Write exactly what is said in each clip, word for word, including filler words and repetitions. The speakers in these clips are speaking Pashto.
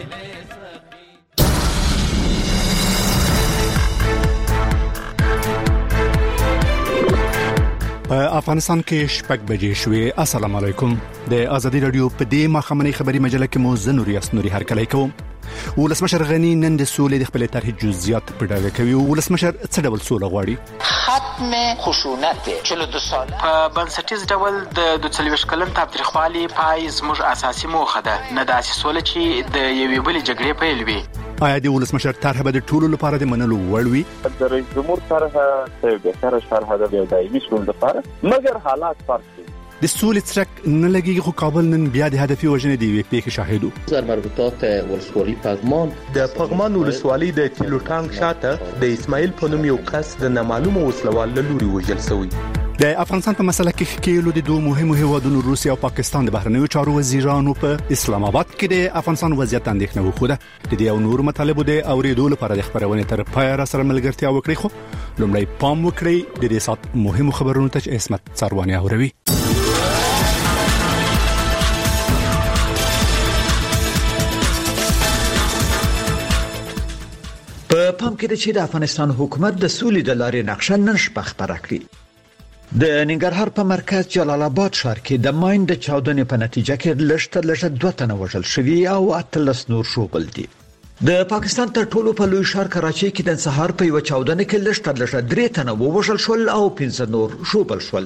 افغانستان کې شپږ بجې شوې. السلام علیکم. د ازادي رادیو په دې مخامنۍ خبري مجله کې مو زه نوري اسنوري هرکلی کوم. ولسمشر غنی نن د سولې د خپل طرح جزئیات په ډاګه کوي. ولسمشر څه ډول سوله غواړي؟ ختم خشونت چهل و دو ساله په بنسټیز ډول د دوه څلوېښت کلن تاوتریخوالي پای زموږ اساسي موخه ده، نه داسې سوله چې د یوې بلې جګړې پیل وي. آیا د ولسمشر طرح به د ټولو لپاره د منلو وړ وي؟ د رئیس جمهور طرح څه بهتره شرح ده د دایمي سولې لپاره، مګر حالات فرق دي. د سولې څرک نه لګي خو کابل نن بیا د هدفي وژنې دی وی پیښه شاهدو. زر مربوطات ولسوالي پغمان د پغمان ولسوالي د تیلو ټانک شاته د اسماعیل په نوم یو کس د نامعلومه وسلوال له لوري وژل شوی. د افغانستان په مسله کې ښکېلو د دوه مهمو هیوادونو روسیا او پاکستان د بهرنیو چارو وزیرانو په اسلام آباد کې د افغانستان وضعیت اندېښنه وښوده. د دې او نور مطالبو د اوریدو لپاره د خبرونه تر پای را سره ملګرتیا وکړي. خو لومړی پام وکړئ د دې سات مهمو خبرونو ته چې اسمت څارواني اوروي. په پام کې د چې د افغانستان حکومت د سولې د لارې نقشه نن شپه خبره کړې. د ننګرهار په مرکز جلال آباد ښار کې د ماین د چاودنې په نتیجه کې لږ لږ دوه تنه وژل شوي او اتلس نور شوبل دي. د پاکستان تر ټولو په لوی ښار کراچۍ کې د سهار په یو چاودنه کې لږ لږ درې تنه ووژل شول او پنځه نور شوبل شول.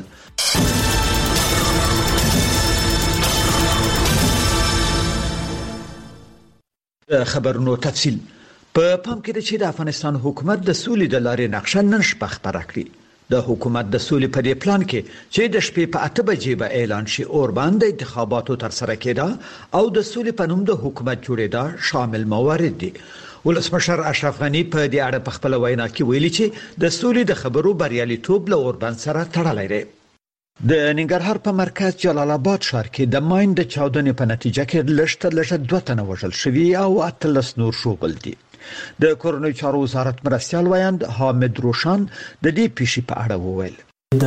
خبرونو تفصیل په پام کې د چې د افغانستان حکومت د سولې د لارې نقشه نن شپه خبره کړې. د حکومت د سولې په دې پلان کې چې د شپې په اته بجې به اعلان شي اور باندې انتخاباتو تر سره کېده او د سولې په نوم د حکومت جوړېدا شامل موارد دي. ولسمشر اشرف غنی په دې اړه په خپل وینا کې ویلي چې د سولې د خبرو بریالیتوب له اور باندې سره تړلی دی. د ننګرهار په مرکز جلال آباد ښار کې د ماین د چاودنې په نتیجه کې لږ لږ دوه تنه وژل شوي او اتلس نور شوبل دي. د کورنۍ چارو وزارت مرستیال ویاند حامد روشان د دې پیښې په اړه وویل.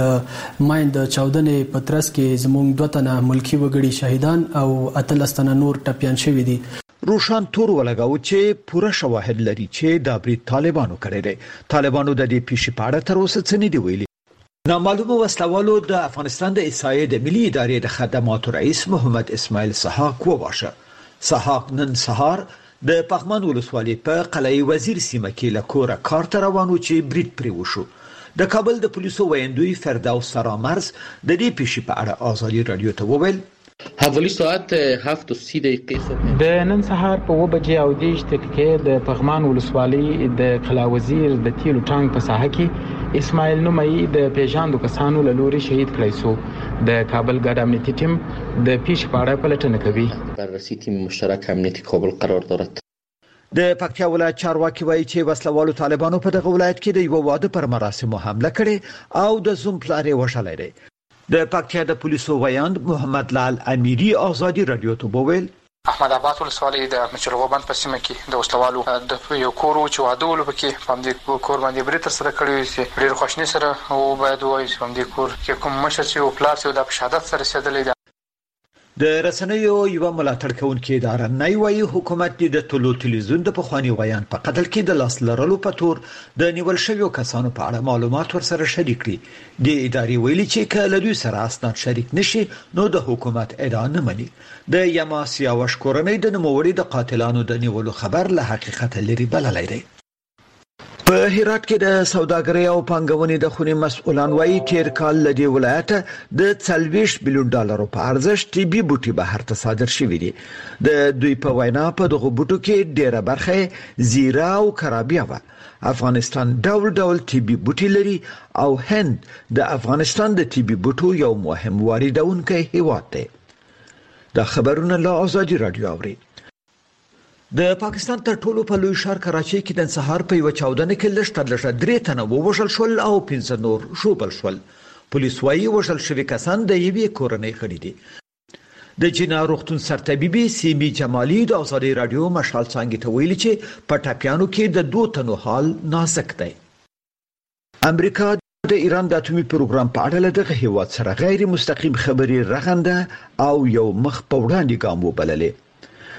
د ماین د چاودنې په ترڅ کې زموږ دوه تنه ملکی وګړي شهیدان او اتلس تنه نور ټپیان شوي دي. روشان تور ولګاو چې پوره شواهد لري چې دا برید طالبانو کړی دی. طالبانو د دې پیښې په اړه تر اوسه څه نه دی ویلي. نامعلومه وسلوالو د افغانستان د اسایې د ملي ادارې د خدماتو رئیس محمد اسماعیل سحاق وواژه. سحاق نن سهار د پغمان ولسوالي په قلعه وزیر سیمه کې له کوره کار ته روانو چې برید پرې وشو. د کابل د پولیسو ویاندوی فردوس سرامرز د دې پیښې په اړه ازادي رادیو ته وویل. حوالی ساعت هفت و سی دقیقه صبح د نن سهار په اوه بجې او دېرش دقیقې د پغمان ولسوالي د قلعه وزیر د تیلو ټانک په ساحه کې اسماعیل نومي د پیژاندو کسانو له لوري شهید کړی شو. د کابل ګډ امنیتي ټیم د پیښې په اړه پلټنه کوي. بررسی تیم مشترک امنیتی کابل قرار دارد. د پکتیا ولایت چارواکي وایي چې وسلوالو طالبانو په دغه ولایت کې د یو واده پر مراسمو حمله کړې او د زوم پلار یې وژلی دی. د پکتیا د پولیسو ویاند محمد لال امیری ازادي رادیو ته وویل. احمد آباد ولسوالۍ د مچلغوبند په سیمه کې د وسلوالو د یو کور چې واده ول پکې په دې کور باندې برید تر سره کړی چې ډېر خوشنی سره او باید وایي چې په دې کور کې کوم مشر چې او پلار چې د شهادت سره رسیدلی دی. د رسنیو یو ملاتړ کوونکی اداره نه وایي حکومت د ټولو تلویزیون د پخوانی ویان په قتل کې د لاس لرلو په تور د نیول شویو کسانو په اړه معلومات ورسره شریک کړي. د ادارې ویلي چې کله دوی سره اسناد شریک نشي نو د حکومت ادعا نه مني. د یماسیا وشکورنۍ د نوموړي د قاتلانو د نیولو خبر له حقیقت لري بللی دی. په هرات کې د سوداګرۍ او پانګونې د خونې مسؤلان وایي تیر کال له دې ولایته د څلوېښت میلیون ډالرو په ارزښت طبي بوټي بهر ته صادر شوي دي. د دوی په وینا په دغه بوټو کې ډېره برخه زیره او کرابیا وه. افغانستان ډول ډول طبي بوټي لري او هند د افغانستان د طبي بوټو یو مهم واردونکی هیواد دی. دا خبرونه له ازادي رادیو اوري. د پاکستان تر ټولو په لوی ښار کراچۍ کې د سهار په یو چاودنه کې لږ تر لږه درې تنه ووژل شول او پنځه نور شوبل شول. پولیس وايي وژل شوي کسان د یوې کورنۍ غړي دي. د جنا روغتون سرطبيبي سیمي جمالي د ازادي رادیو مشال څنګه ته ویلي چې په ټاپیانو کې د دوه تنو حال نازک دی. امریکا د ایران د اټومي پروګرام په اړه له دغه هیواد سره غیر مستقیم خبري رغنده او یو مخ په وړاندې ګام وبللې.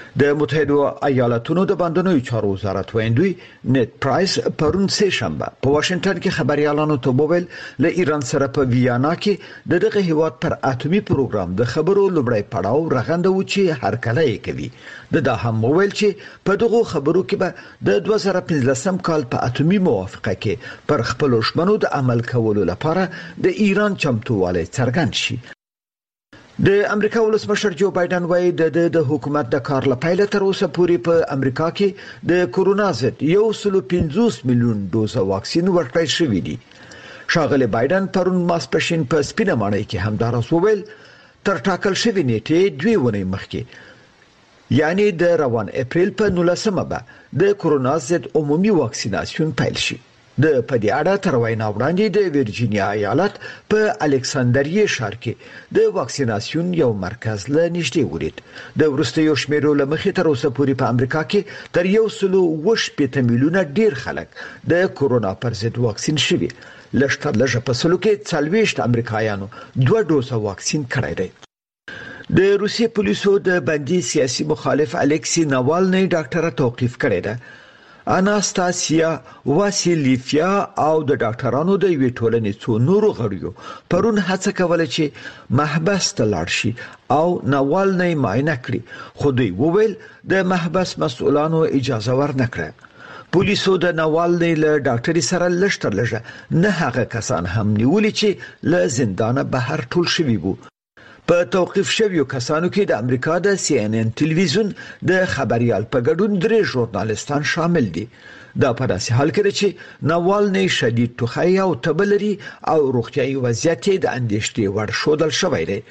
د متحده ایالاتونو د بندنوي چارو وزارت ویندوی نت پرایس پرون سه شنبه په واشنگټن کې خبريالانو ته وویل له ایران سره په ویانا کې د دغه هیواد پر اټومي پروګرام د خبرو لومړی پړاو رغنده و چې هر کله یې کوي د دا هم وویل چې په دغه خبرو کې به د دوه زره پنځلسم کال په اټومي موافقه کې پر خپل شمنو د عمل کولو لپاره د ایران چمتووالی څرګند شي. د امریکا ولسمشر جو بایدن وايي د د حکومت د کار لپاره تر اوسه پورې په امریکا کې د کورونا ضد یو سل پنځوس میلیون دوزه واکسین ورکړل شوې دي. ښاغلی بایدن پرون ماسپښین په سپینه ماڼۍ کې همدارس وویل تر ټاکل شوې نیټې دوی ونې مخکې یعنی د روان اپریل په نولسمه به د کورونا ضد عمومي واکسیناسیون پیل شي. د پدې اړه تر وینا وړاندې د ویرجینیا ایالت په الکساندریه ښار کې د واکسیناسیون یو مرکز له نږدې ولید. د وروستیو شمیرو له مخې تر اوسه پورې په امریکا کې تر یو سل او شپږ میلیونه ډیر خلک د کورونا پر ضد واکسین شوي. لږ تر لږه په سلو کې څلوېښت امریکایانو دوه ډوزه واکسین کړی دی. د روسیې پولیسو د بندي سیاسي مخالف الکسی ناوالنی ډاکټره توقیف کړې ده. اناستاسیا واسیلیفیا او د ډاکټرانو د یوې ټولنې څو نورو غړیو پرون هڅه کوله چې محبس ته لاړ شي او ناوالنی معاینه کړي خو دوی وویل د محبس مسؤلانو اجازه ورنکړه. پولیسو د ناوالنی له ډاکټري سره لږ تر لږه نه هغه کسان هم نیولي چې له زندانه بهر ټول شوي وو. په توقیف شویو کسانو کې د امریکا د سی ان ان ټلویزیون د خبريال په ګډون درې ژورنالستان شامل دي. دا په داسې حال کې چې ناوالنی شدید ټوخی او تبلري او روغتيایي وضعیت د اندېښنې وړ شودل شوی دی.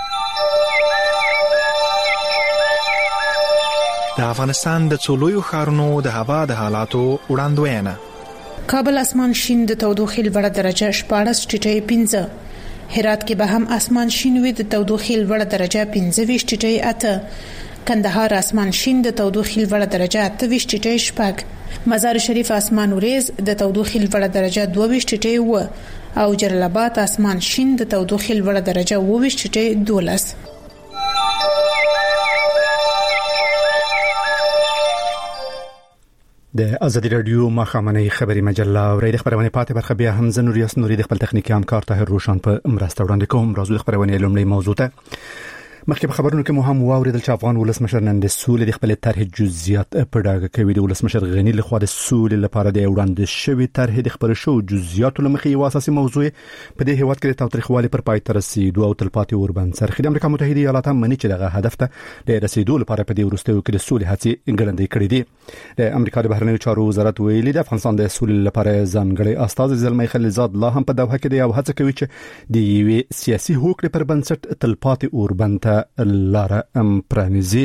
د افغانستان د څولویو ښارونو د هوا د حالاتو وړاندوینه. کابل اسمان شین د تودوخې لوړه درجه شپاړس ټیټه پنځه. هرات کې به هم اسمان شین وي د تودوخې لوړه درجه پنځه ویشت ټیټه اته. کندهار اسمان شین د تودوخې لوړه درجه اته ویشت ټیټه شپږ. مزار شریف اسمان وریز د تودوخې لوړه درجه دوه ویشت ټیټه و او جلال آباد اسمان شین د تودوخې لوړه درجه اوه ویشت ټیټه دولس. د ازادي رادیو مخامنۍ خبري مجله ورې د خبرونه پاتې برخه بیا هم زنور یاس نوري د خپل تخنیکی همکار طاهر روشن په مرسته وړاندې کوم. راځو د خبرونه لومړی موضوع ته مخکې په خبرونو کې مو هم واوریدل چې افغان ولسمشر نن د سولې د خپل طرح جزئیات په ډاګه کوي. د ولسمشر غنی لخوا د سولې لپاره د وړاندې شوی طرح د خبر شو جزئیات لمخې یو اساسي موضوع په دې هیواد کې د تاریخوالي پر پای تر رسیدو او تلپاتې اوربند سره د امریکا متحده ایالات هم مني چې دغه هدف ته د رسیدو لپاره په دې ورستیو کې د سولې هڅې ګړندې کړې دي. د امریکا د بهرنیو چارو وزارت ویلي د افغانستان د سولې لپاره ځانګړي استاد زلمی خلیلزاد الله هم په دوحه کې د یو هڅه کوي چې د یوې سیاسي هوکړې پر بنسټ تلپاتې اوربند ته لار ام پرانیزي.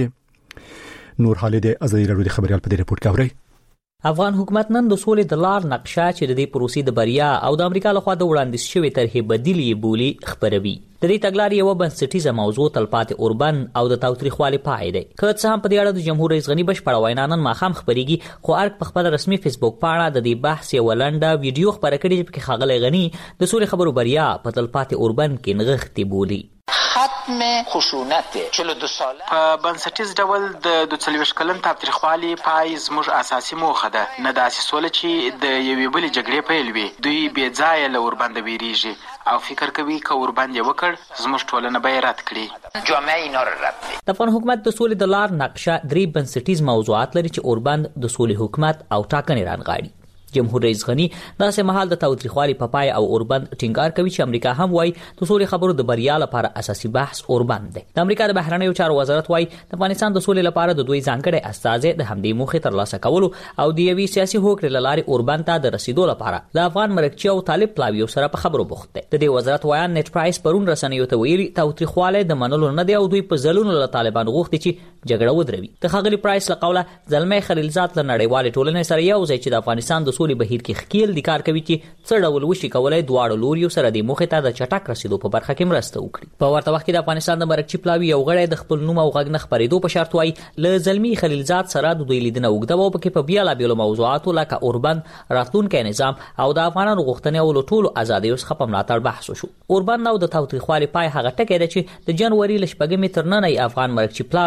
نور حالید ازادي رادیو د خبريال په دې رپورت کې اوري. افغان حکومت نن د سولې د لار نقشه چې د دې پروسې د بریا او د امریکا لخوا د وړاندیز شوی طرحې بدیل یې بولی خبروي. د دې تګلارې یو بنسټیزه موضوع تلپاتې اوربند او د تاوتریخوالي پای دی. که څه هم په دې اړه د جمهور رئیس غنی بشپړ وینا نن ماښام خبريږي خو ارګ په خپل رسمي فیسبوک پاڼه د دې بحث یو لنډه ویډیو خبره کړې چې په خاغلی غنی د سولې خبرو بریا په تلپاتې اوربند کې نغښتې بولی. ختم خشونت چهل و دو ساله په بنسټیز ډول د دوه څلوېښت کلن تاوتریخوالي پای زموږ اساسي موخه ده. نه داسې سوله چې د یوې بلې جګړې پیل وي. دوی بې ځایه له اوربنده ویریږي او فکر کوي که اوربند یې وکړ زموږ ټولنه به یې رد کړي. جامعه اینا رو رد کړي. د افغان حکومت د سولې د لار نقشه درې بنسټیز موضوعات لري چې اوربند د سولې حکومت او ټاکنې رانغاړي. جمهور رئیس غنی داسې مهال د تاوتریخوالي په پای او اوربند ټینګار کوي چې امریکا هم وایي د سولې خبرو د بریا لپاره اساسي بحث اوربند دی. د امریکا د بهرنیو چارو وزارت وایي د افغانستان د سولې لپاره د دوی ځانګړي استازي د همدې موخې ترلاسه کولو او د یوې سیاسي هوکړې له لارې اوربند ته د رسیدو لپاره د افغان مرکچي او طالب پلاویو سره په خبرو بوخت دی. د دې وزارت وایي نت پرایس پرون رسنیو ته ویلي تاوتریخوالي د منلو نه دی او دوی په ځلونو له طالبان غوښتي چې جګړه ودروي. د خاغلی پرایس له قوله زلمی خلیلزاد له نړیوالې ټولنې سره یو ځای چې د افغانستان د سولې بهیر کې خکیل د کار کوي چې څه ډول وشي کولای دواړو لوریو سره د موخې ته د چټک رسیدو په برخه کې مرسته وکړي. په ورته وخت کې د افغانستان د مرکچي پلاوی یو غړی د خپل نوم او غږ نه خبرېدو په شرط وایي له زلمی خلیلزاد سره د دوی لیدنه وګړه او پکې په بیلابېلو موضوعاتو لکه اوربند راتلونکي نظام او د افغانانو غوښتنې او ټولو ازادیو څخه په ملاتړ بحث وشو. اوربند او د تاوتریخوالي پای هغه ټکی دی چې د جنوري ل شپږمې تر ننه افغان مرکچي پلاوی د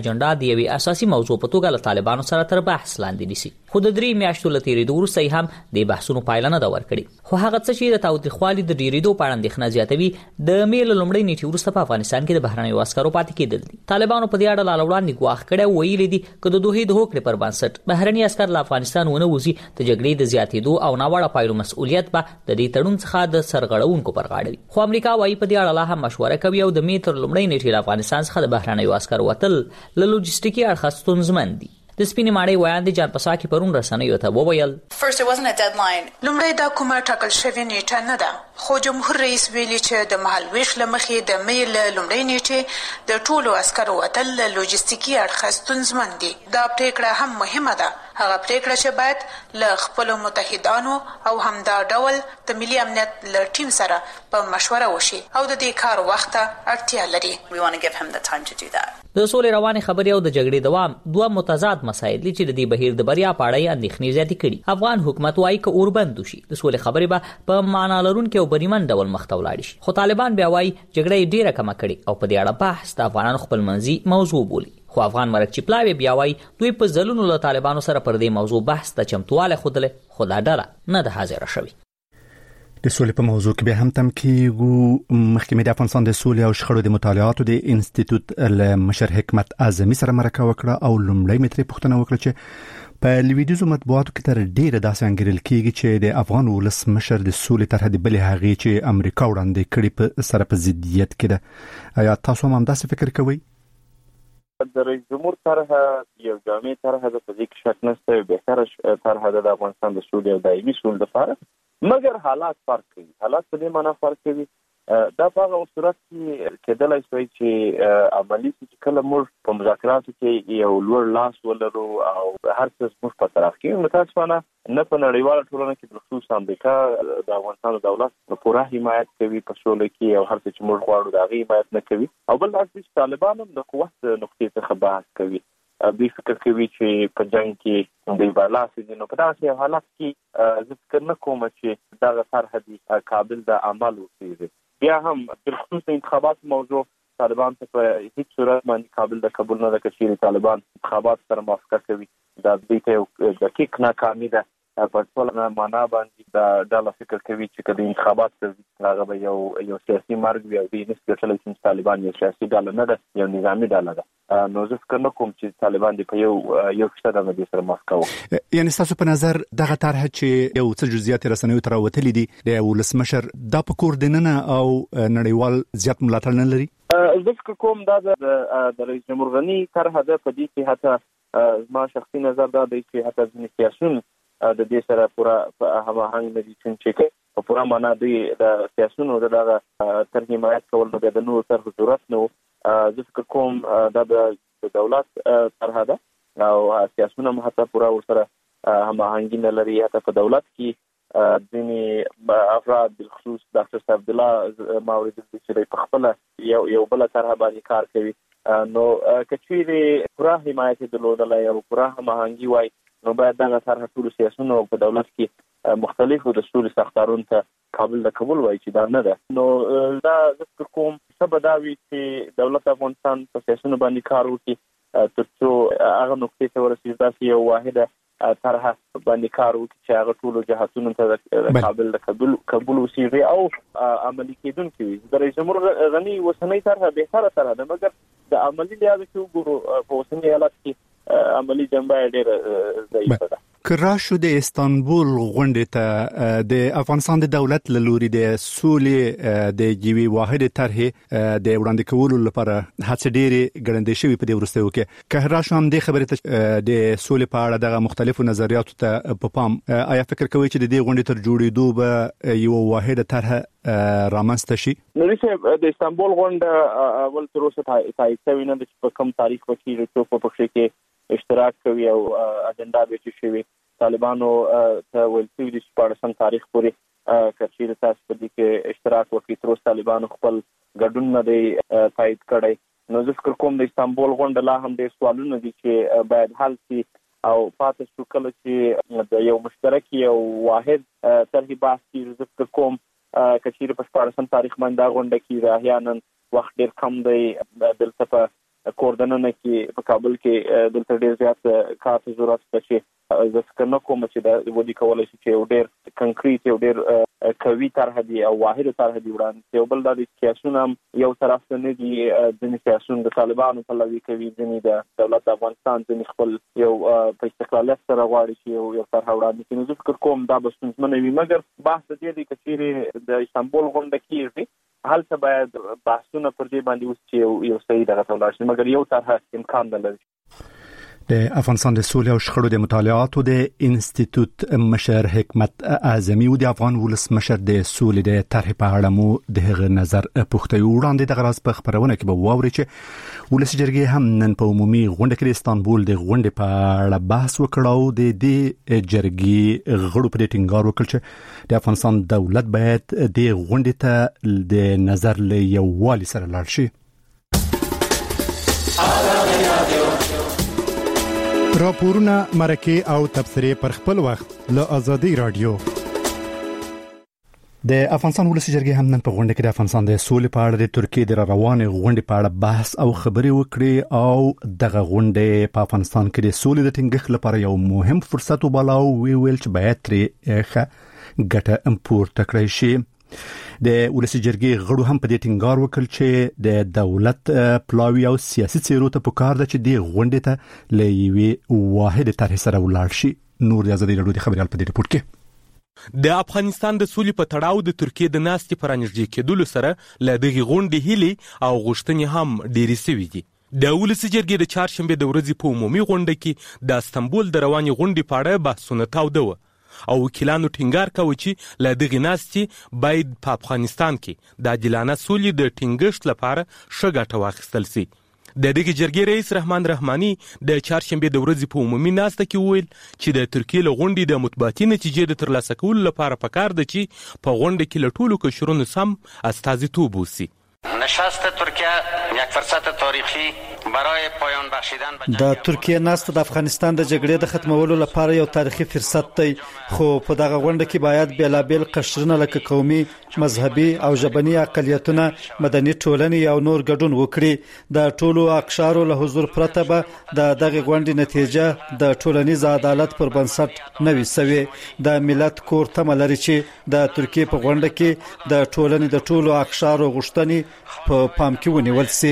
اجنډا د یوې اساسي موضوع په توګه له طالبانو سره تر بحث لاندې نیسي. خو د درې میاشتو له تېرېدو وروسته هم د بحثونو پایله نه ده ورکړې. خو هغه څه چې د تاوتریخوالي د ډېرېدو په اړه اندېښنه زیاتوي د مې له لومړۍ نیټې وروسته په افغانستان کې د بهرنیو عسکرو پاتې کېدل دي. طالبانو په دې اړه لا وړاندې ګواښ کړی او ویلي دي که د دوحې د هوکړې پر بنسټ بهرني عسکر له افغانستان ونه وځي د جګړې د زیاتېدو او ناوړه پایلو مسؤلیت به د دې تړون څخه د سرغړونکو پر غاړه وي. خو امریکا وايي په دې اړه لا هم مشوره کوي او د مې تر لومړۍ نیټې له افغانستان څخه د بهرنیو عسکرو وتل له لوجستیکي اړخه ستونزمن دي. د سپینې ماڼۍ ویاندې جان پساکي پرون رسنیو ته وویل لومړی دا کومه ټاکل شوې نیټه نه ده، خو جمهور رئیس ویلي چې د مهالویش له مخې د مې له لومړۍ نیټې د ټولو عسکرو وتل له لوجستیکي اړخه ستونزمن دي. دا پریکړه هم مهمه ده، هغه پریکړه چې باید له خپلو متحدانو او همدا ډول د ملي امنیت له ټیم سره په مشوره وشي او د دې کار وخت ته اړتیا لري. د سولې روانې خبرې او د جګړې دوام دوه متضاد مسایل دي چې د دې بهیر د بریا په اړه یې اندېښنې زیاتې کړي. افغان حکومت وايي که اوربند وشي د سولې خبرې به په معنا لرونکي او بریمن ډول مخ ته ولاړې شي. خو طالبان بیا وايي جګړه یې ډېره کمه کړې او په دې اړه بحث د افغانانو خپلمنځي موضوع بولي. خو افغان مرکچی پلاوی بیا وايي دوی په ځلونو له طالبانو سره پر دې موضوع بحث ته چمتواله ښودلې، خو دا ډله نه ده حاضره شوې. د سولې په موضوع کې به هم تم کېږو. محکمې د افغانستان د سولې او شخړو د مطالعاتو د انسټیټیوټ له مشر حکمت اعظمي سره مرکه وکړه او لومړی مترې پوښتنه وکړه چې په لویدیځو مطبوعاتو کې تر ډیره داسې انګیرل کېږي چې د افغان ولس مشر د سولې طرح د بلې هغې چې امریکا وړاندې کړي په سره په ضدیت کې ده. آیا تاسو هم همداسې فکر کوئ؟ د رئیس جمهور طرح یو جامع طرح ده، په دې کې شک نشته، یو بهتره طرح ده د افغانستان د سولې او دایمي سولې لپاره، مګر حالات فرق کوي. حالات په دې معنا فرق کوي دا په هغه صورت کې کېدلای شي چې عملي چې کله موږ په مذاکراتو کې یو لوړ لاس ولرو او هر څه موږ په طرف کې متاسفانه نه په نړیواله ټولنه کې د خصوص امریکا د افغانستان دولت په پوره حمایت کوي په سولې کې او هر څه چې موږ غواړو دا غي حمایت نه کوي. او بل عکس طالبان هم د قوت نقطې څخه بحث کوي. دوی فکر کوي چې په جنگ کې د بالاس دي. نو په داسې حالت کې زه فکر نه کوم چې دا طرح دي قابل د عمل وي. بیا هم د خصوص انتخابات موضوع طالبان ته په هیڅ صورت باندې قابل د قبول نه ده چې طالبان انتخابات سره موافقه کوي. دا دوی ته دقیق ناکامي ده په ټول معنا باندې. دا ډله فکر کوي چې کله انتخابات کوي هغه به یو یو سیاسي مرګ وي او دوی نسبت ګټلی چې طالبان یو سیاسي ډله نه ده، یو نظامي ډله ده. نو زه فکر نه کوم چې طالبان د په یو یو څه د دې سره موافقه وکړي. یعنی تاسو په نظر دغه طرح چې یو څه جزئیات رسنیو تر وتلې دي د ولسمشر دا په کور دننه او نړیوال زیات ملاتړ نه لري؟ زه فکر کوم دا د رئیس جمهور غني طرح ده. په دې کې حتی ما شخصي نظر دا دی چې حتی ځینې سیاسيون د دې سره پوره هماهنګ نه دي چې په پوره معنا دوی د سیاسيونو دغه تر حمایت کول نه د نور تر ضرورت نه. زه فکر کوم دا د دولت طرح ده او سیاسيونه هم حتی پوره ورسره هماهنګي نه لري. حتی په دولت کې ځینې افراد بالخصوص ډاکټر صاحب عبد الله ماورد چې په خپل یو یو بل طرح باندې کار کوي. نو کچېری پوره حمایت درلودلای او پوره هماهنګي وای نو باید دا طرح ټول سیاسيونو په دولت کې مختلفو د سولې سختارون ته قابل د قبول وای چې دا نه ده. نو دا ذکر کوم سبب دا وی چې دولت افغانستان په سیاسيونو باندې کار وکړي ترڅو هغه نقطې ته ورسېږي چې یو واحده طرح باندې کار وکړي چې هغه ټول جهاتونو ته قابل د قبول قبول وسیږي او عملي کېدونکي وي. د رئیس جمهور غني وسنۍ طرح بهتره طرح ده، مګر د عملي لحاظ کې وګورو په وسنۍ حالت کې عملی جنبه ډېره ضعیفه ده. کراشو د استانبول غونډې ته د افغانستان د دولت له لوري د سولې د جوی واحد طرح د وړاندې کولو لپاره هڅې ډېرې ګړندې شوې په دې وروستیو کې. کراشو هم د خبرې ته د سولې په اړه د مختلفو نظریاتو ته په پام. آیا فکر کوئ چې د دې غونډې تر جوړېدو به یو واحد طرح رامنځته شي؟ نو چې د استانبول غونډه اول تر اوسه تایید شوې نه ده چې په کوم تاریخ کې څوک په پښې کې اشتراک کوي او اجنډا به چې شوی. طالبانو ته ویل شوي دي چې په اړه سم تاریخ پورې کچېرې تاسو په دې کې اشتراک وکړي. تر اوسه طالبانو خپل ګډون نه دی تایید کړی. نو زه فکر کوم د استانبول غونډه لا هم ډېر سوالونه دي چې باید حل شي او پاتې شو کله چې د یو مشترک یو واحد طرح بحث کېږي. زه فکر کوم کچېرې په شپاړسم تاریخ باندې دا غونډه کېږي. احیانا وخت ډېر کم دی، دلته په کوردننه کې په کابل کې دلته ډېر زیات کار ضرورت شته. زه فکر نه کوم چې د ودی کولای شي چې یو ډېر کنکریټ یو ډېر قوي طرح دی او واحد طرح دی وړاندې. یو بل د سیاسونه یو طرف ته نه دي، ځینې سیاسونه د طالبانو پلوي کوي، ځینې د دولت افغانستان ځینې خپل یو په استقلالیت سره غواړي چې یو یو طرح وړاندې کړي. زه فکر کوم دا به ستونزمنه وي، مګر بحث د دې دی چې چیرې د استانبول غونډه کېږي هلته باید بحثونه پر دې باندې وشي چې یو صحیح دغه ته ولاړ شي، مګر یو طرح امکان نه لري. د افغانستان د سولې او شخړو د مطالعاتو د انسټیټیوټ مشر حکمت اعظمي او د افغان ولس مشر د سولې د طرح په اړه مو د هغه نظر پوښتنه وړاندې د غراس په خبرونه کې به واوري چې ولس جرګې هم نن په عمومي غونډه کې د استانبول د غونډې په اړه بحث وکړ او د دې جرګې غړو په ټینګار وکړ چې د افغانستان دولت باید د غونډې ته د نظر له یووالي سره لاړ شي. راپورونه، مرکه او تبصره پر خپل وخت له آزادي رادیو. د افغانستان ولسی جرګې هم نن په غونډه کې د افغانستان د سولې په اړه د ترکیې د روانې غونډې په اړه بحث او خبرې وکړې او دغه غونډه په افغانستان کې د سولې د ټینګښت لپاره یو مهم فرصت وباله او ویل چې باید ترې ښه ګټه پورته کړی شي. د ولسی جرګې غړو هم په دې ټینګار وکړ چې د دولت پلاوی او سیاسي څیرو ته پکار ده چې د غونډې ته له یوې واحد طرح سره ولاړ شي. نور د ازادي راډیو د خبريال په دې رپورت کې د افغانستان د سولې په تړاو د ترکیې د ناستې پرانیږدې کېدلو سره له دغه غونډې هیلې او غوښتنې هم ډېرې سوي دي. د ولسی جرګې د چهارشنبه د ورځې په عمومي غونډه کې د استانبول د روانې غونډې په اړه بحثونه تاوده و او وکیلانو ټینګار کاوه چې له دغه ناستې باید په افغانستان کې د عادلانه سولې د ټینګښت لپاره ښه ګټه واخیستل شي. د دغه جرګې رئیس رحمان رحماني د چهارشنبه د ورځې په عمومي ناسته کې وویل چې د ترکیې له غونډې د مطبوعاتي نتیجې د ترلاسه کولو لپاره پکار ده چې په غونډه کې له ټولو قشرونو سم استازیتوب وشي. نشست ترکیه یک فرصت تاریخی برای پایان بخشیدن د ترکیه ناست د افغانستان د جګړې د ختمولو لپاره یو تاریخي فرصت دی، خو په دغه غونډه کې باید بیلابیل قشرونه لکه قومي، مذهبي او ژبني اقلیتونه، مدني ټولنې او نور ګډون وکړي. د ټولو اقشارو له حضور پرته به د دغه غونډې نتیجه د ټولنیز عدالت پر بنسټ نه وي سوي. د ملت کور تمه لري چې د ترکیې په غونډه کې د ټولنې د ټولو اقشارو غوښتنې په پام کې ونیول شي.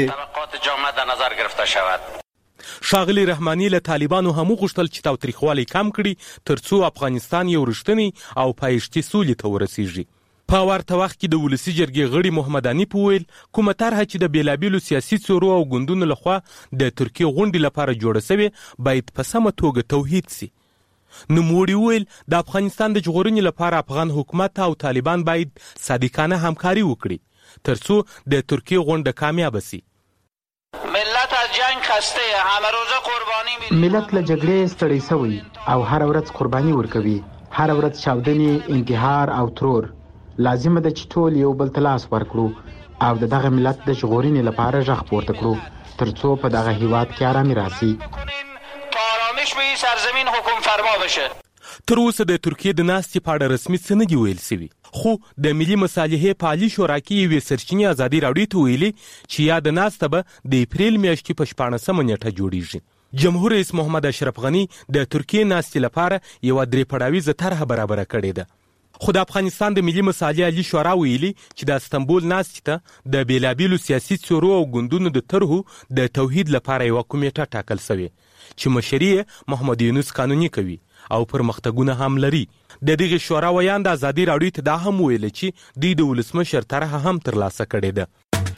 ښاغلي رحماني له طالبانو هم غوښتل چې تاوتریخوالی کم کړي ترڅو افغانستان یو رښتینی او پایښتي سولې ته ورسیږي. په ورته وخت کې د ولسی جرګې غړي محمد انیپ وویل کومه طرحه چې د بیلابیلو سیاسي څورو او ګوندونو لخوا د ترکیې غونډې لپاره جوړه شوې باید په سمه توګه توحید شي. نوموړي وویل د افغانستان د ژغورنې لپاره افغان حکومت او طالبان باید صادقانه همکاري وکړي ترڅو د ترکیې غونډه کامیاب شي. ملت از جنگ خسته، همه روزه قربانی می‌دهد. ملت له جګړې ستړی شوی او هر ورځ قرباني ورکوي، هر ورځ چاودنې، انتحار او ترور. لازم ده چې ټول یو بل ته لاس ورکړو او دغه ملت د ژغورنې لپاره غږ پورته کړو ترڅو په دغه هیواد کې آرامي راشي. تا آرامش به سرزمین حکم فرما بشه. تر اوسه د ترکیې د ناستې په اړه رسمي څه نه دي ویل شوي، خو د ملي مصالحې په عالي شورا کې یوې سرچینې ازادي راډیو ته ویلي چې یاده ناسته به د اپریل میاشتې په شپاړسمه نیټه جوړیږي. جمهور رئیس محمد اشرف غني د ترکیې ناستې لپاره یوه درې پړاویزه طرحه برابره کړې ده. خو د افغانستان د ملي مصالحې عالي شورا ویلي چې د استانبول ناستې ته د بیلابیلو سیاسي څورو او ګوندونو د طرحو د توحید لپاره یوه کمیټه ټاکل شوې چې مشري یې محمد یونس قانوني کوي او پرمختګونه هم لري. د دغه شورا ویان د ازادي راډیو ته دا هم ویل چې دوی د ولسمشر طرحه هم ترلاسه کړې ده.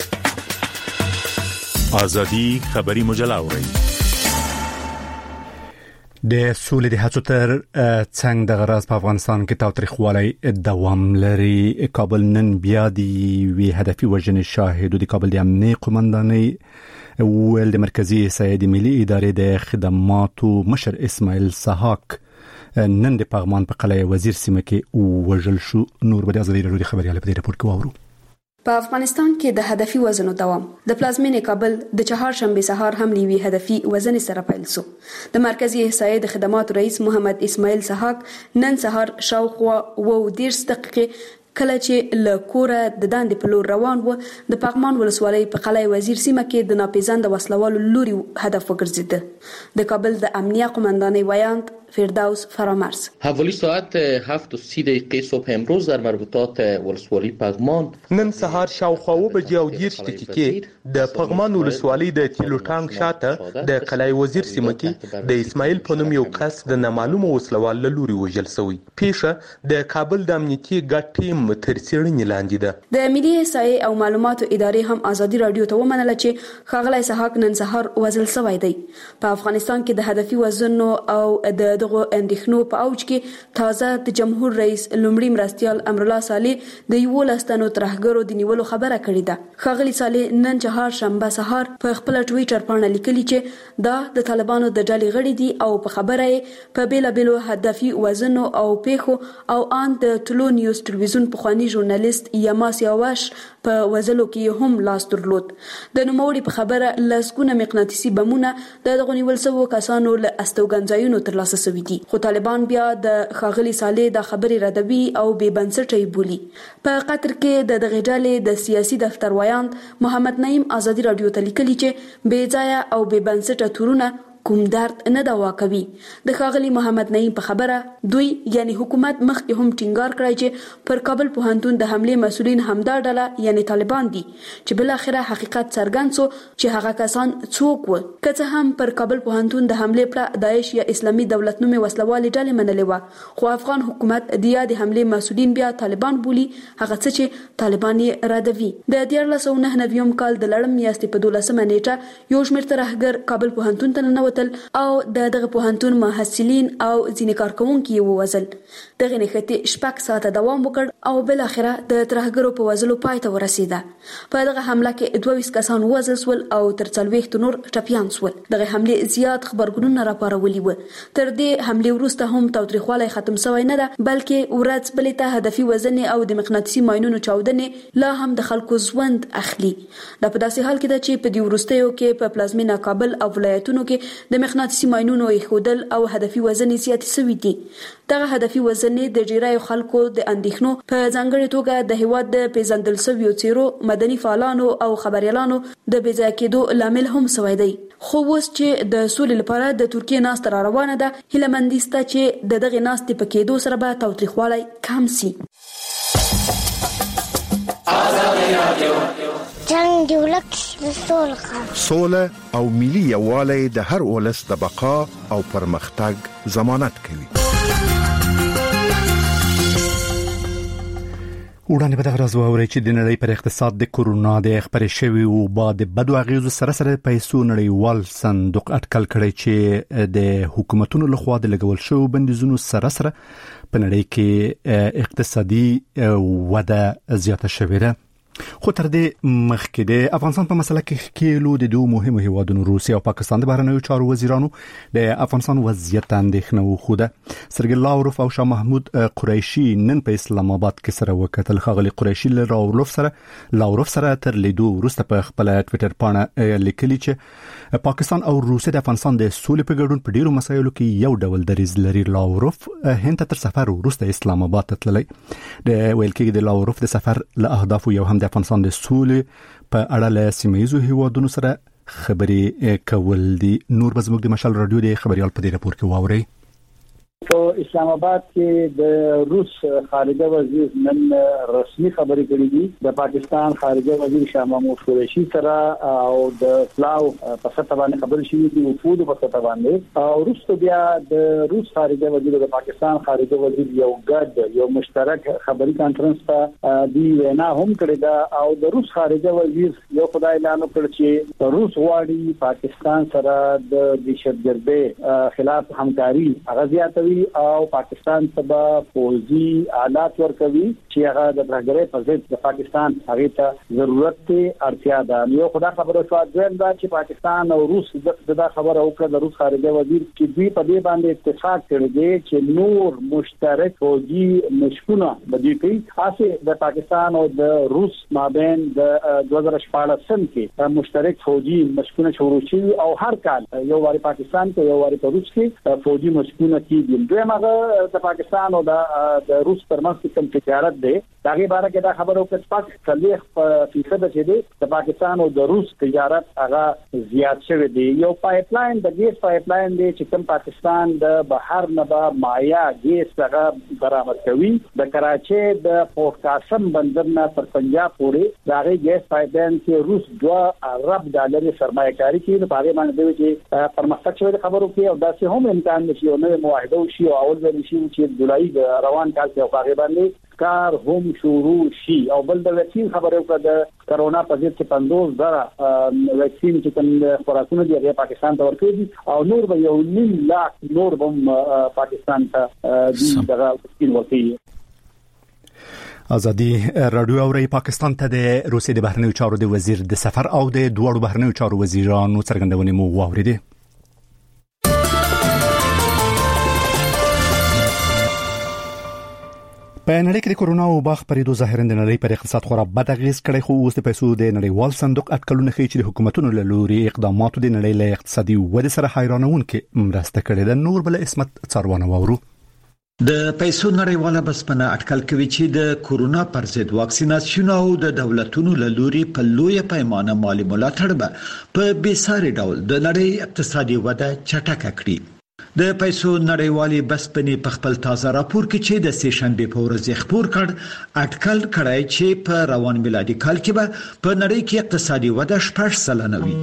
ازادي خبري مجله اوري. د سولې د هڅو تر څنګ د غراز په افغانستان کې تاوتریخوالی دوام لري. کابل نن بیا د وی هدفي وژنې شاهد د کابل د امنیت قومندانۍ ویل د مرکزی سید ملي ادارې د خدماتو مشر اسماعیل سحاق نن د پغمان په قلعه وزیر سیمه کې وژل شو. نور به د ازادي راډیو د خبريال په دې رپورت کې واورو. په افغانستان کې د هدفي وزنو دوام د پلازمینې کابل د چهارشنبه سهار هم لیوي هدفي وزن سره پیل شو. د مرکزی احصایې د خدماتو رئیس محمد اسماعیل سحاق نن سهار شاوخوا و دیرش دقیقې کله چې له کوره د داندې په لور روان و د پغمان ولسوالۍ په قلعه وزیر سیمه کې د ناپېژانده وسلوالو لوري هدف وګرځېده. د کابل د امنیه قماندانۍ ویاند فردوس فرامرز: حوالی ساعت هفت و سی دقیقه صبح امروز در مربوطات ولسوالی پغمان نن سهار شاوخوا اوه بجې او دېرش دقیقې د پغمان ولسوالۍ د تیلو ټانک شاته د قلعه وزیر سیمه کې د اسماعیل په نوم یو کس د نامعلومه وسلوال له لوري وژل شوی. پیښه د کابل د امنیتي ګډ ټیم تر څېړنې لاندې ده. د ملي احصایې او معلوماتو ادارې هم ازادي راډیو ته ومنله چې ښاغلی اسحاق نن سهار وژل شوی دی. په افغانستان کې د هدفي وژنو او د دغه اندېښنو په اوج کې تازه د جمهور رئیس لومړي مرستیال امرالله صالح د یولس تنو ترهګرو د نیولو خبره کړې ده. ښاغلي صالح نن چهار شنبه سهار په خپل ټویټر باندې لیکلي چې دا د طالبانو د ډلې غړي دي او په خبره یې په بیلابیلو هدفي وژنو او پیښو او ان د ټلو نیوز ټلویزیون پخوانی ژورنالیست یما سیاوش په وژلو کې هم لاس درلود. د نوموړي په خبره لسګونه مقناطیسي بمونه د دغو نیول شوو کسانو له استوګنځایونو ترلاسه شوي دي، خو طالبان بیا د ښاغلي صالح د خبرې ردوي او بې بنسټه یې بولي. په قطر کې د دغې ډلې د سیاسي دفتر ویاند محمد نعیم ازادي راډیو ته لیکلي چې بې ځایه او بې بنسټه تورونه کوم درد نه دوا کوي. د ښاغلي محمد نعیم په خبره دوی یعنی حکومت مخکې هم ټینګار کړی چې پر کابل پوهنتون د حملې مسؤلین همدا ډله یعنی طالبان دي، چې بل اخره حقیقت څرګند شو چې هغه کسان څوک و. که څه هم پر کابل پوهنتون د حملې پړه داعش یا اسلامي دولت نومې وسلوالې ډلې منلې وه، خو افغان حکومت د یادې حملې مسؤلین بیا طالبان بولي، هغه څه چې طالبان یې ردوي. د دیارلس سوه نهه نوي کال د لړم میاشتې په دولسمه نیټه یو شمېر ترهګر کابل پوهنتون ته ننوتل او د دغه پوهنتون محصلین او ځینې کارکوونکي یې ووژل. دغې نښتې شپږ ساعته دوام وکړ او بل اخره د ترهګرو په وژلو پای ته ورسېده. په دغه حمله کې دوه ویشت کسان ووژل شول او تر څلوېښتو نور ټپیان شول. دغې حملې زیات خبرګونونه راپارولي وو. تر دې حملې وروسته هم تاوتریخوالی ختم شوی نه ده، بلکې ورځ بلې ته هدفي وژنې او د مقناطیسي ماینونو چاودنې لا هم د خلکو ژوند اخلي. دا په داسې حال کې ده چې په دې وروستیو کې په پلازمینه کابل او ولایتونو کې د مقناطیسي ماینونو ایښودل او هدفي وژنې زیاتې شوي دي. دغه هدفي وژنې د ډیرایو خلکو د اندېښنو په ځانګړې توګه د هېواد د پیژندل شویو څیرو، مدني فعالانو او خبریالانو د بې ځایه کېدو لامل هم شوی دی. خو اوس چې د سولې لپاره د ترکیې ناسته را روانه ده، هیله مندي شته چې د دغې ناستې په کېدو سره به تاوتریخوالی کم شي. جنگ دی ولک د سوله سوله او ملي یووالی د هر ولس د بقا او پرمختګ ضمانت کوي. وړاندې په دغه راز واورئ چې د نړۍ پر اقتصاد د کورونا د خپرې شوي وبا د بدو اغېزو سره سره پیسو نړیوال صندوق اټکل کړی چې د حکومتونو لخوا د لګول شوو بندیزونو سره سره په نړۍ کې اقتصادي وده زیاته شوې ده. خو تر دې مخکې د افغانستان په مسله کې ښکېلو د دوه مهمو هیوادونو روسیه او پاکستان د بهرنیو چارو وزیرانو د افغانستان وضعیت اندېښنه وښوده. سرګي لاوروف او شاه محمود قریشي نن په اسلام آباد کې سره وکتل. ښاغلي قریشي له لاوروف سره لاوروف سره تر لیدو وروسته په خپل ټویټر باندې لیکلي چې پاکستان او روسیه د افغانستان د سولې په ګډون په ډیرو مسایلو کې یو ډول دریځ لري. لاوروف هند ته تر سفر وروسته اسلام آباد ته تللی. د ویل کېږي د لاوروف د سفر له اهدافو یو هم د افغانستان د سولې په اړه له سیمه ییزو هیوادونو سره خبرې کول دي. نور به زموږ د مشال رادیو د خبريال په دې راپور کې واورئ. په اسلام آباد کې د روس خارجه وزیر نن رسمي خبرې کړې دي د پاکستان خارجه وزیر شاه محمود قریشي سره او د فلاو په څیر باندې خبرې شوې دي وفود په څیر باندې او روس بیا د روس خارجه وزیر د پاکستان خارجه وزیر یو ګډ یو مشترک خبري کانفرنس ته دی وینا هم کړې ده او د روس خارجه وزیر یو خدای اعلان وکړ چې روس غواړي پاکستان سره د دهشتګردۍ خلاف همکاري اغازياتوي او پاکستان ته پوځي آلات ورکوي چې هغه د ترهګرۍ په ضد د پاکستان هغه ته ضرورت دی اړتیا ده. یو خدای خبره شو ځین دا چې پاکستان او روس د خبره وکړه د روس خارجه وزیر چې دوی په دې باندې اتفاق کړی دی چې نور مشترک پوځي مشکونه بدې کوي خاصه د پاکستان او د روس مابین د دوه هزار شپاړس کې مشترک پوځي مشکونه شروع شي او هر کال یو واری پاکستان ته یو واری په روس کې پوځي مشکونه کیږي. دویمه د پاکستان او د روس ترمنځ کوم تجارت دی دغه باره کې دا خبرو کې سپک څلوېښت فیصد چې دی د پاکستان او د روس تجارت هغه زیات شوی دی. یو پایپ لاین د ګیس پایپ لاین دی چې کوم پاکستان د بهر نه به مایا ګیس هغه برآمد کوي د کراچي د پورت قاسم بندر نه تر پنجاب پورې دا غي ګیس پایپ لاین کې روس دوه ارب ډالر سرمایه‌کاري کوي په هغه باندې چې پرمختګ شوی خبرو کې او دا څه هم امکان نشي او نوې معاهده وشي او اول ځل شي چې د جولای روان کال کې او هغه باندې کار هم شروع شي. او بل د ویکسین خبره وکړه د کرونا په ضد چې پنځوس زره ویکسین چې کوم خوراکونه دي هغه پاکستان ته ورکړي او نور به یو نیم لاک نور به پاکستان ته د دغه ویکسین ورکړي. ازادي رادیو اوري پاکستان ته د روسیې د بهرنیو چارو د وزیر د سفر او د دوړو بهرنیو چارو وزیرانو څرګندونې مو واوریدې. په نړۍ کې د کورونا وبا خپرېدو ظاهراً د نړۍ پر اقتصاد خورا بد اغېز کړی خو اوس د پیسو د نړیوال صندوق اټکلونه ښیي چې د حکومتونو له لوري اقداماتو د نړۍ له اقتصادي ودې سره حیرانوونکې مرسته کړې ده. نور بل اسمت څاروانه واورو. د پیسو نړیواله بسپنه اټکل کوي چې د کورونا پر ضد واکسیناسیون او د دولتونو له لوري په لوی پیمانه مالی ملاتړ به په بیساري ډول د نړۍ اقتصادي وده چټکه کړي. د پیسو نړیوالې بسپنې په خپل تازه راپور کې چې د سه شنبه په ورځ خبر کړ اټکل کړی چې په روان میلادي کال کې به په نړۍ کې اقتصادي وده شپږ سلنه وي.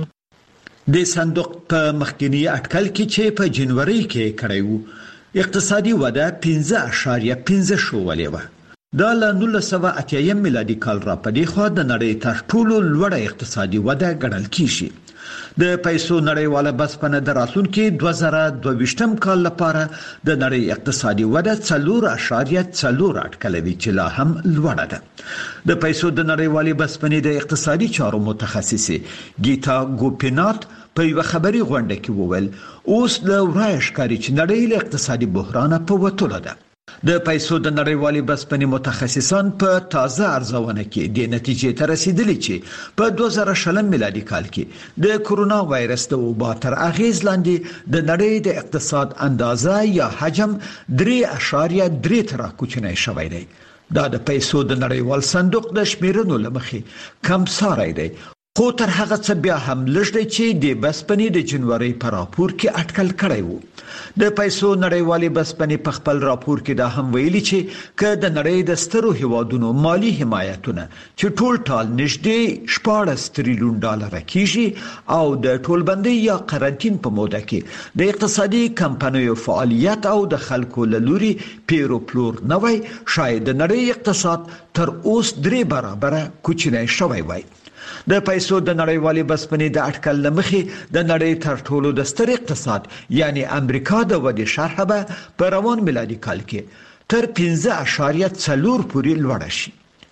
د صندوق په مخکینی اټکل کې چې په جنوري کې کړی وو اقتصادي وده پنځه اعشاریه پنځه شولې و. دا له نولس سوه اتیا میلادي کال را پدې خو د نړۍ تر ټولو لوړه اقتصادي وده ګڼل کیږي. د پیسو نړیواله بسپنه د راتلونکي دوه زره دوه ویشتم کال لپاره د نړۍ اقتصادي وده څلور اعشاریه څلور اټکلوي چې لا هم لوړه ده. د پیسو د نړیوالې بسپنې د اقتصادي چارو متخصصه گیتا ګوپینات په یو خبري غونډه کې وویل اوس له ورایش کاری چې نړۍ له اقتصادي بحران په وټوله ده. د پیسو د نړیوالې بسپنې متخصصان په تازه ارزونه کې د نتیجې ته رسیدلي چې په دوه زره شلم میلادي کال کې د کورونا وایرس د وبا تر اغیز لاندې د نړۍ د اقتصاد اندازه یا حجم درې اعشاریه درې تر کوچنی شوی دی. دا د پیسو د نړیوال صندوق د شمیرنو لمخې کم ساری دی خو تر هغه څه بیا هم لږ دی چې د بسپنې د جنوري په راپور کې اټکل کړی وو. د پیسو نړیوالې بسپنې په خپل راپور کې دا هم ویلي چې که د نړۍ د سترو هیوادونو مالی حمایتونه چې ټول ټال نږدې شپاړس تریلیون ډالر کېږي او د ټولبندۍ یا قرنټین په موده کې د اقتصادي کمپنیو فعالیت او د خلکو له لوري پیرو پلور نه وای شاید د نړۍ اقتصاد تر اوس درې برابره کوچنی شوی وای. د پیسو د نړیوالې بسپنې د اټکل لمخې د نړۍ تر ټولو د ستر اقتصاد یعنی امریکا د ودې شرح به په روان میلادي کال کې تر پنځه اعشاریه څلور پورې لوړه شي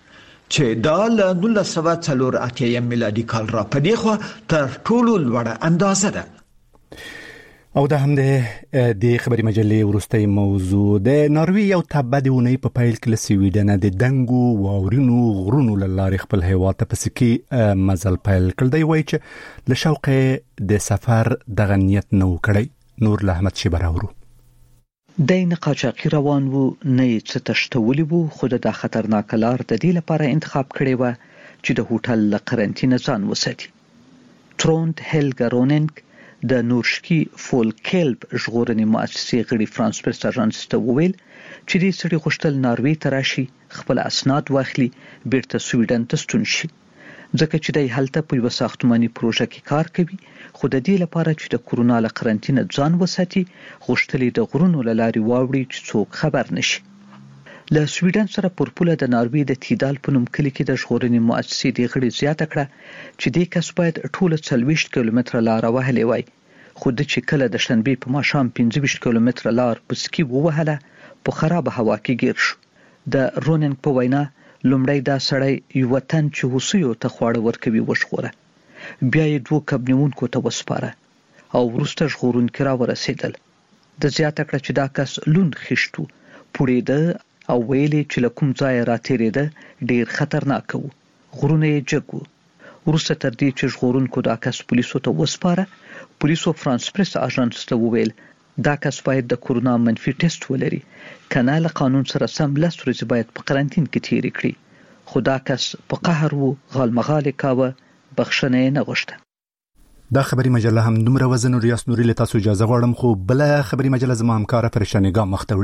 چې دا له نولس سوه څلور اتیا میلادي کال را پدې خو تر ټولو لوړه اندازه ده. او دا هم د خبري مجلې ورستۍ موضوع د ناروی یو تبدیونی په پیل کې له سویډن د دنګو واورینو غرونو لاره خپل هیواد ته پسکی مزل پیل کړ دی وای چې له شوق د سفر د غنیت نو کړی. نور له احمد شبراورو د نقاچاقي روان وو نه څه تشتولي وو خو د خطرناک لار د دې لپاره انتخاب کړی و چې د هوټل له قرنټینه ځان وساتي. تروند هلګروننګ د نورشکی فولکلب ژغورنې مؤسسې غړي فرانس پرس اژانس ته وویل چې دې سړي غوښتل ناروی ته راشي خپل اسناد واخلي بیرته سویډن ته ستون شي ځکه چې دی هلته په یوه ساختماني پروژه کې کار کوي خو د دې لپاره چې د کورونا له قرنټینه ځان وساتي غوښتل د غرونو له لارې واوړي چې څوک خبر نشي. له سویډن سره پر پوله د ناروی د تیدال په نوم کلی کې د ژغورنې مؤسسې د غړي زیاته کړه چې دې کس باید ټوله څلوېښت کیلومتره لاره وهلې وای خو د چې کله د شنبې په ماښام پنځه ویشت کیلومتره لار په سکی ووهله په خرابه هوا کې ګیر شو. د روننګ په وینا لومړی دا سړی یو وطن چې هوسیو ته خواړه ورکوي وژغوره بیا یې دوه کب نیونکو ته وسپاره او وروسته ژغورونکي راورسېدل. د زیاته کړه چې دا کس لوند خیشتو پوړېده او ویلې چې له کوم ځایه راتېرېده ډېر خطرناک و غرونه یې جګ و. وروسته تر دې چې ژغورونکو دا کس پولیسو ته وسپاره پولیسو فرانس پرس اژانس ته وویل دا کس باید د کورونا منفي ټیسټ ولري کنه له قانون سره سم لس ورځې باید په قرنټین کې تیر کړي خو دا کس په قهر وو غالمغال کاوه بخښنه نه غوښته. دا خبري مجله هم دومره وزن او ریاست نوري له تاسو اجازه غواړم خو بل خبري مجله زما همکار پرشانګه مخته